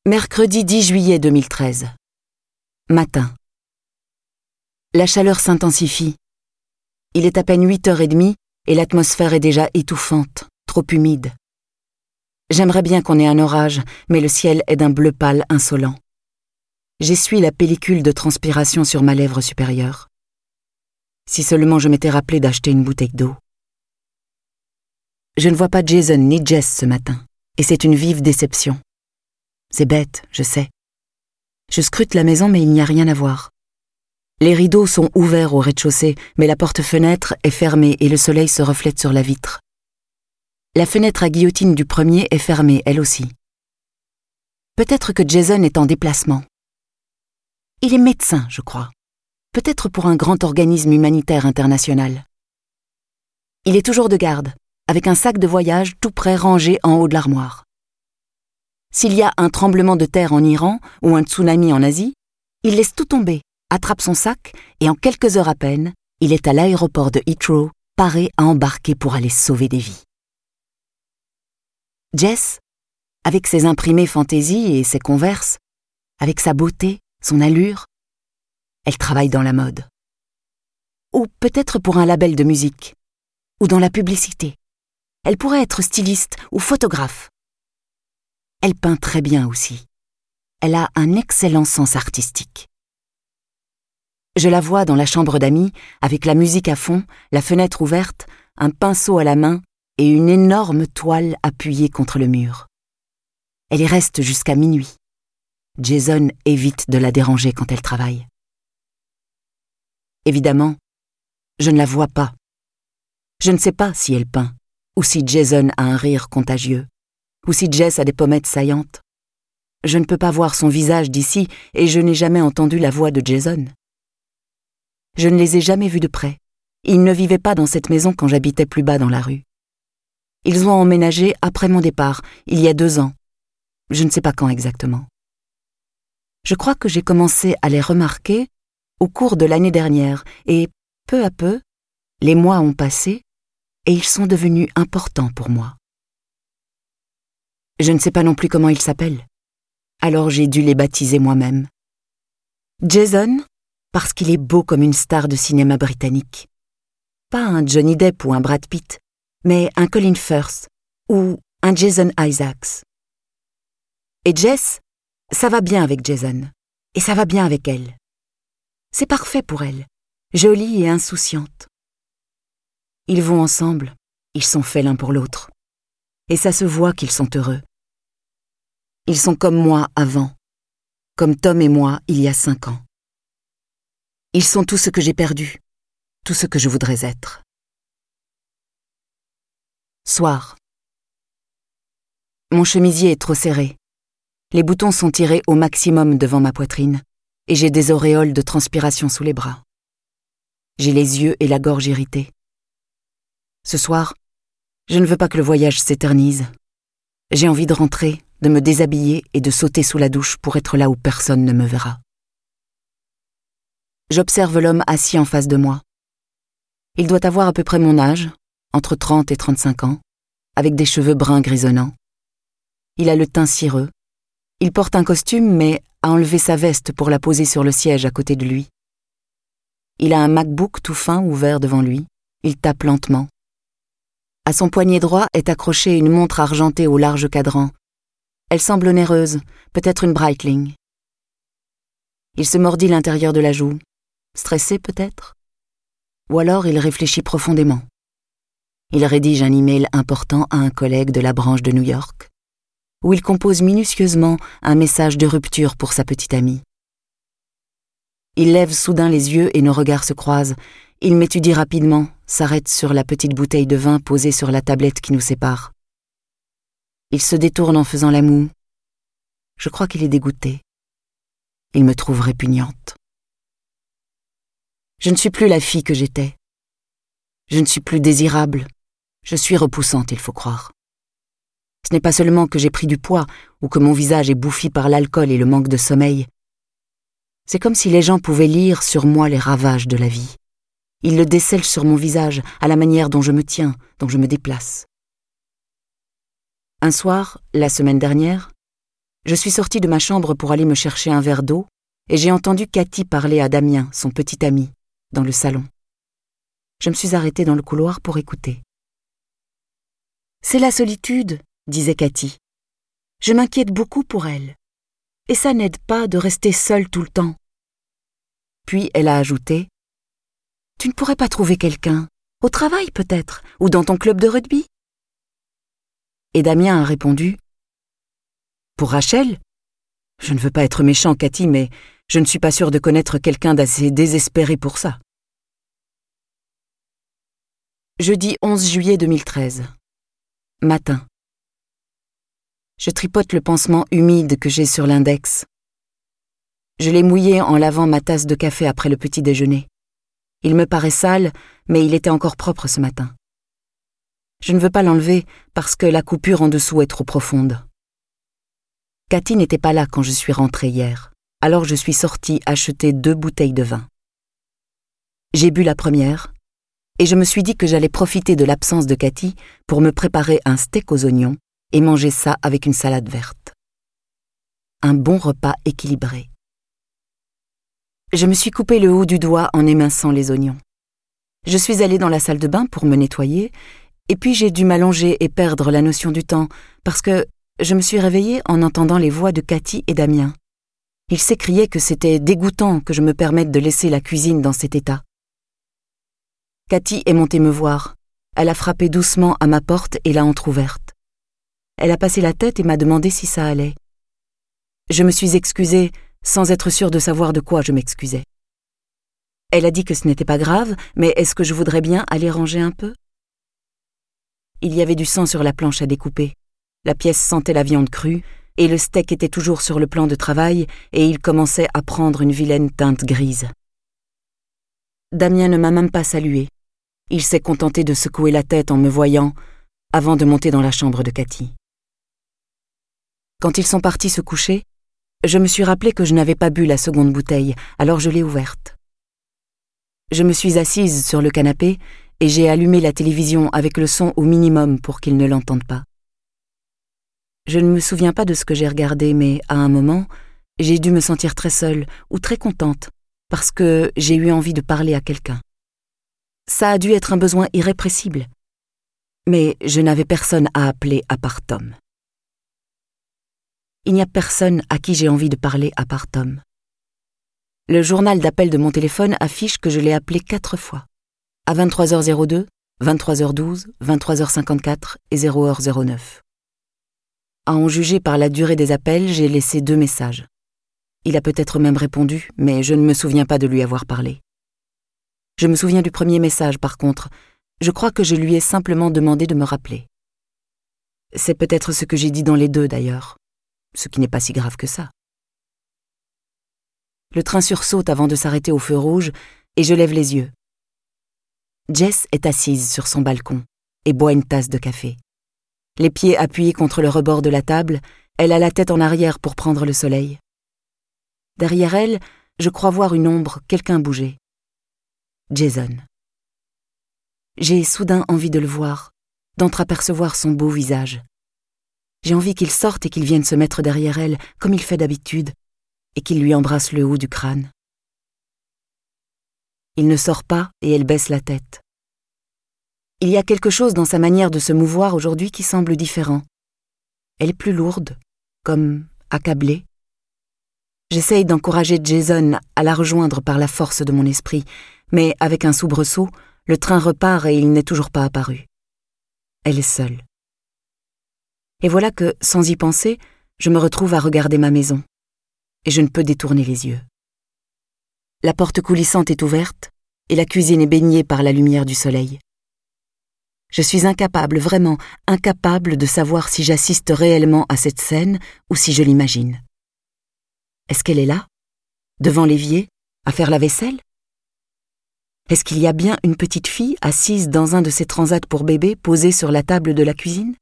Mercredi 10 juillet 2013. Matin. La chaleur s'intensifie. Il est à peine 8h30 et l'atmosphère est déjà étouffante, trop humide. J'aimerais bien qu'on ait un orage, mais le ciel est d'un bleu pâle insolent. J'essuie la pellicule de transpiration sur ma lèvre supérieure. Si seulement je m'étais rappelé d'acheter une bouteille d'eau. Je ne vois pas Jason ni Jess ce matin, et c'est une vive déception. C'est bête, je sais. Je scrute la maison, mais il n'y a rien à voir. Les rideaux sont ouverts au rez-de-chaussée, mais la porte-fenêtre est fermée et le soleil se reflète sur la vitre. La fenêtre à guillotine du premier est fermée, elle aussi. Peut-être que Jason est en déplacement. Il est médecin, je crois. Peut-être pour un grand organisme humanitaire international. Il est toujours de garde, avec un sac de voyage tout prêt rangé en haut de l'armoire. S'il y a un tremblement de terre en Iran ou un tsunami en Asie, il laisse tout tomber, attrape son sac et en quelques heures à peine, il est à l'aéroport de Heathrow, paré à embarquer pour aller sauver des vies. Jess, avec ses imprimés fantaisie et ses Converse, avec sa beauté, son allure, elle travaille dans la mode. Ou peut-être pour un label de musique, ou dans la publicité. Elle pourrait être styliste ou photographe. Elle peint très bien aussi. Elle a un excellent sens artistique. Je la vois dans la chambre d'amis, avec la musique à fond, la fenêtre ouverte, un pinceau à la main et une énorme toile appuyée contre le mur. Elle y reste jusqu'à minuit. Jason évite de la déranger quand elle travaille. Évidemment, je ne la vois pas. Je ne sais pas si elle peint, ou si Jason a un rire contagieux, ou si Jess a des pommettes saillantes. Je ne peux pas voir son visage d'ici et je n'ai jamais entendu la voix de Jason. Je ne les ai jamais vus de près. Ils ne vivaient pas dans cette maison quand j'habitais plus bas dans la rue. Ils ont emménagé après mon départ, il y a 2 ans. Je ne sais pas quand exactement. Je crois que j'ai commencé à les remarquer au cours de l'année dernière et, peu à peu, les mois ont passé et ils sont devenus importants pour moi. Je ne sais pas non plus comment ils s'appellent. Alors j'ai dû les baptiser moi-même. Jason, parce qu'il est beau comme une star de cinéma britannique. Pas un Johnny Depp ou un Brad Pitt, mais un Colin Firth ou un Jason Isaacs. Et Jess, ça va bien avec Jason, et ça va bien avec elle. C'est parfait pour elle, jolie et insouciante. Ils vont ensemble, ils sont faits l'un pour l'autre. Et ça se voit qu'ils sont heureux. Ils sont comme moi avant, comme Tom et moi il y a 5 ans. Ils sont tout ce que j'ai perdu, tout ce que je voudrais être. Soir. Mon chemisier est trop serré. Les boutons sont tirés au maximum devant ma poitrine et j'ai des auréoles de transpiration sous les bras. J'ai les yeux et la gorge irrités. Ce soir, je ne veux pas que le voyage s'éternise. J'ai envie de rentrer, de me déshabiller et de sauter sous la douche pour être là où personne ne me verra. J'observe l'homme assis en face de moi. Il doit avoir à peu près mon âge, entre 30 et 35 ans, avec des cheveux bruns grisonnants. Il a le teint cireux. Il porte un costume, mais a enlevé sa veste pour la poser sur le siège à côté de lui. Il a un MacBook tout fin ouvert devant lui. Il tape lentement. À son poignet droit est accrochée une montre argentée au large cadran. Elle semble onéreuse, peut-être une Breitling. Il se mordit l'intérieur de la joue. Stressé peut-être? Ou alors il réfléchit profondément. Il rédige un email important à un collègue de la branche de New York, où il compose minutieusement un message de rupture pour sa petite amie. Il lève soudain les yeux et nos regards se croisent. Il m'étudie rapidement, s'arrête sur la petite bouteille de vin posée sur la tablette qui nous sépare. Il se détourne en faisant la moue. Je crois qu'il est dégoûté. Il me trouve répugnante. Je ne suis plus la fille que j'étais. Je ne suis plus désirable. Je suis repoussante, il faut croire. Ce n'est pas seulement que j'ai pris du poids ou que mon visage est bouffi par l'alcool et le manque de sommeil. C'est comme si les gens pouvaient lire sur moi les ravages de la vie. Ils le décèlent sur mon visage, à la manière dont je me tiens, dont je me déplace. Un soir, la semaine dernière, Je suis sortie de ma chambre pour aller me chercher un verre d'eau et j'ai entendu Cathy parler à Damien, son petit ami, dans le salon. Je me suis arrêtée dans le couloir pour écouter. « C'est la solitude, » disait Cathy. « Je m'inquiète beaucoup pour elle. Et ça n'aide pas de rester seule tout le temps. » Puis elle a ajouté « Tu ne pourrais pas trouver quelqu'un, au travail peut-être, ou dans ton club de rugby ?» Et Damien a répondu « Pour Rachel ? Je ne veux pas être méchant, Cathy, mais je ne suis pas sûre de connaître quelqu'un d'assez désespéré pour ça. » Jeudi 11 juillet 2013. Matin. Je tripote le pansement humide que j'ai sur l'index. Je l'ai mouillé en lavant ma tasse de café après le petit déjeuner. Il me paraît sale, mais il était encore propre ce matin. Je ne veux pas l'enlever parce que la coupure en dessous est trop profonde. Cathy n'était pas là quand je suis rentrée hier, alors je suis sortie acheter 2 bouteilles de vin. J'ai bu la première, et je me suis dit que j'allais profiter de l'absence de Cathy pour me préparer un steak aux oignons et manger ça avec une salade verte. Un bon repas équilibré. Je me suis coupé le haut du doigt en éminçant les oignons. Je suis allée dans la salle de bain pour me nettoyer, et puis j'ai dû m'allonger et perdre la notion du temps, parce que je me suis réveillée en entendant les voix de Cathy et Damien. Ils s'écriaient que c'était dégoûtant que je me permette de laisser la cuisine dans cet état. Cathy est montée me voir. Elle a frappé doucement à ma porte et l'a entr'ouverte. Elle a passé la tête et m'a demandé si ça allait. Je me suis excusée sans être sûre de savoir de quoi je m'excusais. Elle a dit que ce n'était pas grave, mais est-ce que je voudrais bien aller ranger un peu ? Il y avait du sang sur la planche à découper. La pièce sentait la viande crue, et le steak était toujours sur le plan de travail, et il commençait à prendre une vilaine teinte grise. Damien ne m'a même pas salué. Il s'est contenté de secouer la tête en me voyant, avant de monter dans la chambre de Cathy. Quand ils sont partis se coucher, je me suis rappelé que je n'avais pas bu la seconde bouteille, alors je l'ai ouverte. Je me suis assise sur le canapé et j'ai allumé la télévision avec le son au minimum pour qu'ils ne l'entendent pas. Je ne me souviens pas de ce que j'ai regardé, mais à un moment, j'ai dû me sentir très seule ou très contente parce que j'ai eu envie de parler à quelqu'un. Ça a dû être un besoin irrépressible, mais je n'avais personne à appeler à part Tom. Il n'y a personne à qui j'ai envie de parler à part Tom. Le journal d'appel de mon téléphone affiche que je l'ai appelé 4 fois. À 23h02, 23h12, 23h54 et 0h09. À en juger par la durée des appels, j'ai laissé 2 messages. Il a peut-être même répondu, mais je ne me souviens pas de lui avoir parlé. Je me souviens du premier message, par contre. Je crois que je lui ai simplement demandé de me rappeler. C'est peut-être ce que j'ai dit dans les 2 d'ailleurs, ce qui n'est pas si grave que ça. Le train sursaute avant de s'arrêter au feu rouge et je lève les yeux. Jess est assise sur son balcon et boit une tasse de café. Les pieds appuyés contre le rebord de la table, elle a la tête en arrière pour prendre le soleil. Derrière elle, je crois voir une ombre, quelqu'un bouger. Jason. J'ai soudain envie de le voir, d'entreapercevoir son beau visage. J'ai envie qu'il sorte et qu'il vienne se mettre derrière elle, comme il fait d'habitude, et qu'il lui embrasse le haut du crâne. Il ne sort pas et elle baisse la tête. Il y a quelque chose dans sa manière de se mouvoir aujourd'hui qui semble différent. Elle est plus lourde, comme accablée. J'essaye d'encourager Jason à la rejoindre par la force de mon esprit, mais avec un soubresaut, le train repart et il n'est toujours pas apparu. Elle est seule. Et voilà que, sans y penser, je me retrouve à regarder ma maison. Et je ne peux détourner les yeux. La porte coulissante est ouverte et la cuisine est baignée par la lumière du soleil. Je suis incapable, vraiment incapable de savoir si j'assiste réellement à cette scène ou si je l'imagine. Est-ce qu'elle est là, devant l'évier, à faire la vaisselle? Est-ce qu'il y a bien une petite fille assise dans un de ces transats pour bébés posés sur la table de la cuisine?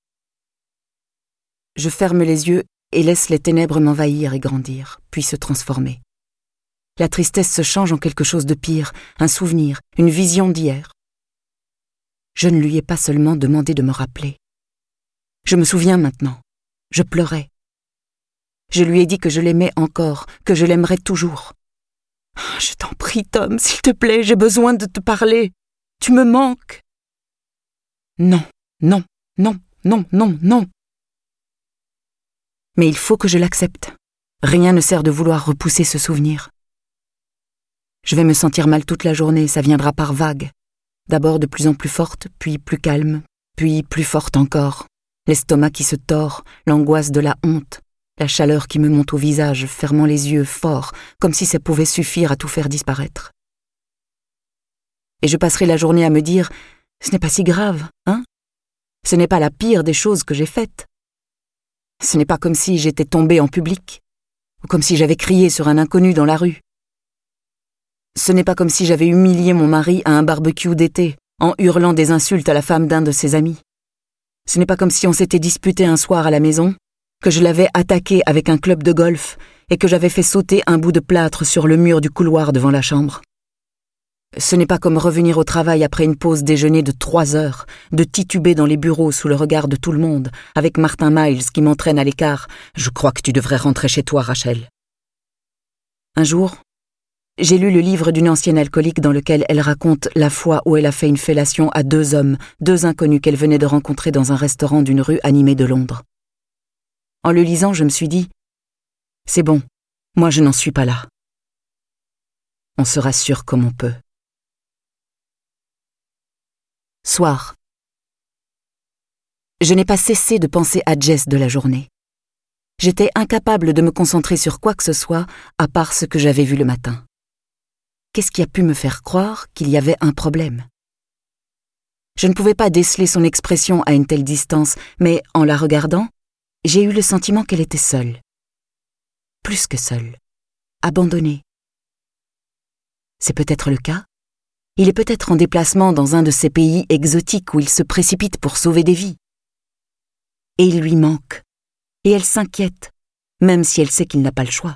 Je ferme les yeux et laisse les ténèbres m'envahir et grandir, puis se transformer. La tristesse se change en quelque chose de pire, un souvenir, une vision d'hier. Je ne lui ai pas seulement demandé de me rappeler. Je me souviens maintenant. Je pleurais. Je lui ai dit que je l'aimais encore, que je l'aimerais toujours. « Je t'en prie, Tom, s'il te plaît, j'ai besoin de te parler. Tu me manques. » Non, non, non, non, non, non. Mais il faut que je l'accepte. Rien ne sert de vouloir repousser ce souvenir. Je vais me sentir mal toute la journée, ça viendra par vagues. D'abord de plus en plus forte, puis plus calme, puis plus forte encore. L'estomac qui se tord, l'angoisse de la honte, la chaleur qui me monte au visage, fermant les yeux fort, comme si ça pouvait suffire à tout faire disparaître. Et je passerai la journée à me dire « Ce n'est pas si grave, hein ? Ce n'est pas la pire des choses que j'ai faites. Ce n'est pas comme si j'étais tombée en public, ou comme si j'avais crié sur un inconnu dans la rue. Ce n'est pas comme si j'avais humilié mon mari à un barbecue d'été, en hurlant des insultes à la femme d'un de ses amis. Ce n'est pas comme si on s'était disputé un soir à la maison, que je l'avais attaqué avec un club de golf et que j'avais fait sauter un bout de plâtre sur le mur du couloir devant la chambre. Ce n'est pas comme revenir au travail après une pause déjeuner de 3 heures, de tituber dans les bureaux sous le regard de tout le monde, avec Martin Miles qui m'entraîne à l'écart. « Je crois que tu devrais rentrer chez toi, Rachel. » Un jour, j'ai lu le livre d'une ancienne alcoolique dans lequel elle raconte la fois où elle a fait une fellation à 2 hommes, 2 inconnus qu'elle venait de rencontrer dans un restaurant d'une rue animée de Londres. En le lisant, je me suis dit « C'est bon, moi je n'en suis pas là. » On se rassure comme on peut. Soir. Je n'ai pas cessé de penser à Jess de la journée. J'étais incapable de me concentrer sur quoi que ce soit à part ce que j'avais vu le matin. Qu'est-ce qui a pu me faire croire qu'il y avait un problème ? Je ne pouvais pas déceler son expression à une telle distance, mais en la regardant, j'ai eu le sentiment qu'elle était seule. Plus que seule. Abandonnée. C'est peut-être le cas. Il est peut-être en déplacement dans un de ces pays exotiques où il se précipite pour sauver des vies. Et il lui manque. Et elle s'inquiète, même si elle sait qu'il n'a pas le choix.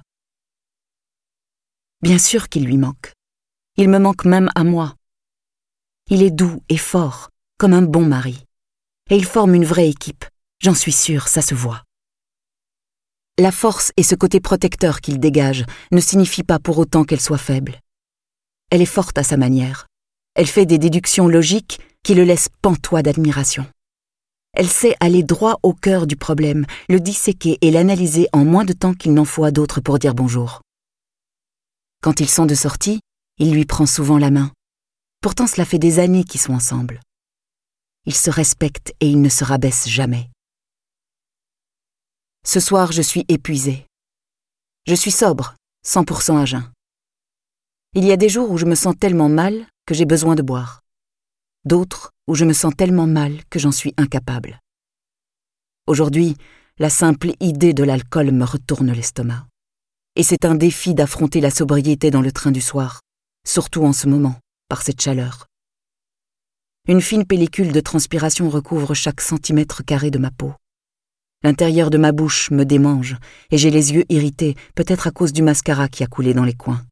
Bien sûr qu'il lui manque. Il me manque même à moi. Il est doux et fort, comme un bon mari. Et ils forment une vraie équipe. J'en suis sûre, ça se voit. La force et ce côté protecteur qu'il dégage ne signifient pas pour autant qu'elle soit faible. Elle est forte à sa manière. Elle fait des déductions logiques qui le laissent pantois d'admiration. Elle sait aller droit au cœur du problème, le disséquer et l'analyser en moins de temps qu'il n'en faut à d'autres pour dire bonjour. Quand ils sont de sortie, il lui prend souvent la main. Pourtant, cela fait des années qu'ils sont ensemble. Ils se respectent et ils ne se rabaissent jamais. Ce soir, je suis épuisée. Je suis sobre, 100% à jeun. Il y a des jours où je me sens tellement mal que j'ai besoin de boire. D'autres où je me sens tellement mal que j'en suis incapable. Aujourd'hui, la simple idée de l'alcool me retourne l'estomac. Et c'est un défi d'affronter la sobriété dans le train du soir, surtout en ce moment, par cette chaleur. Une fine pellicule de transpiration recouvre chaque centimètre carré de ma peau. L'intérieur de ma bouche me démange et j'ai les yeux irrités, peut-être à cause du mascara qui a coulé dans les coins.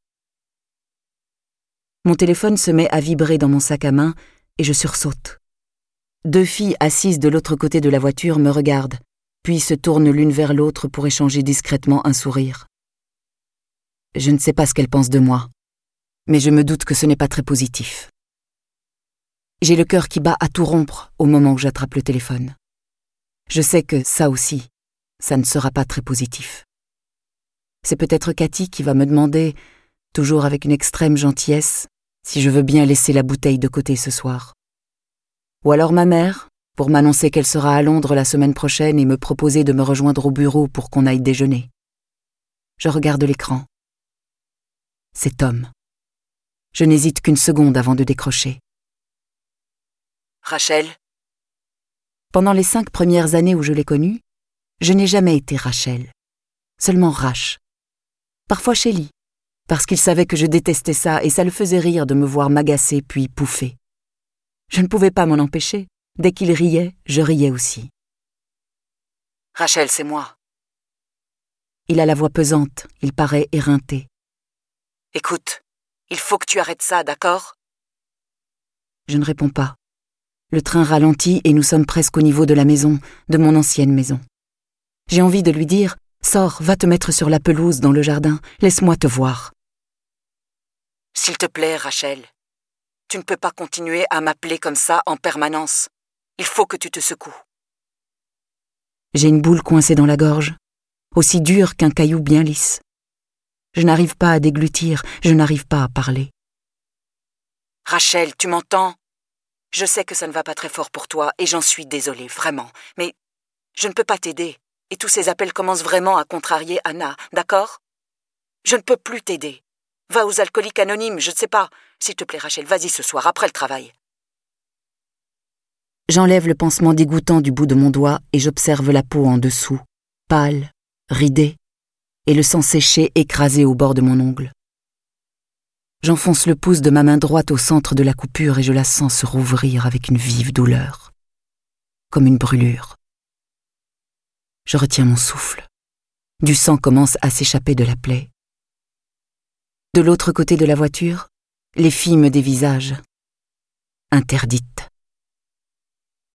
Mon téléphone se met à vibrer dans mon sac à main et je sursaute. 2 filles assises de l'autre côté de la voiture me regardent, puis se tournent l'une vers l'autre pour échanger discrètement un sourire. Je ne sais pas ce qu'elles pensent de moi, mais je me doute que ce n'est pas très positif. J'ai le cœur qui bat à tout rompre au moment où j'attrape le téléphone. Je sais que ça aussi, ça ne sera pas très positif. C'est peut-être Cathy qui va me demander, toujours avec une extrême gentillesse, si je veux bien laisser la bouteille de côté ce soir. Ou alors ma mère, pour m'annoncer qu'elle sera à Londres la semaine prochaine et me proposer de me rejoindre au bureau pour qu'on aille déjeuner. Je regarde l'écran. C'est Tom. Je n'hésite qu'une seconde avant de décrocher. Rachel. Pendant les 5 premières années où je l'ai connue, je n'ai jamais été Rachel, seulement Rach. Parfois Shelly, parce qu'il savait que je détestais ça et ça le faisait rire de me voir m'agacer puis pouffer. Je ne pouvais pas m'en empêcher. Dès qu'il riait, je riais aussi. Rachel, c'est moi. Il a la voix pesante, il paraît éreinté. Écoute, il faut que tu arrêtes ça, d'accord ? Je ne réponds pas. Le train ralentit et nous sommes presque au niveau de la maison, de mon ancienne maison. J'ai envie de lui dire Sors, va te mettre sur la pelouse dans le jardin. Laisse-moi te voir. S'il te plaît, Rachel, tu ne peux pas continuer à m'appeler comme ça en permanence. Il faut que tu te secoues. J'ai une boule coincée dans la gorge, aussi dure qu'un caillou bien lisse. Je n'arrive pas à déglutir, je n'arrive pas à parler. Rachel, tu m'entends? Je sais que ça ne va pas très fort pour toi et j'en suis désolée, vraiment. Mais je ne peux pas t'aider et tous ces appels commencent vraiment à contrarier Anna, d'accord? Je ne peux plus t'aider. Va aux alcooliques anonymes, je ne sais pas. S'il te plaît, Rachel, vas-y ce soir, après le travail. J'enlève le pansement dégoûtant du bout de mon doigt et j'observe la peau en dessous, pâle, ridée, et le sang séché écrasé au bord de mon ongle. J'enfonce le pouce de ma main droite au centre de la coupure et je la sens se rouvrir avec une vive douleur, comme une brûlure. Je retiens mon souffle. Du sang commence à s'échapper de la plaie. De l'autre côté de la voiture, les filles me dévisagent. Interdite.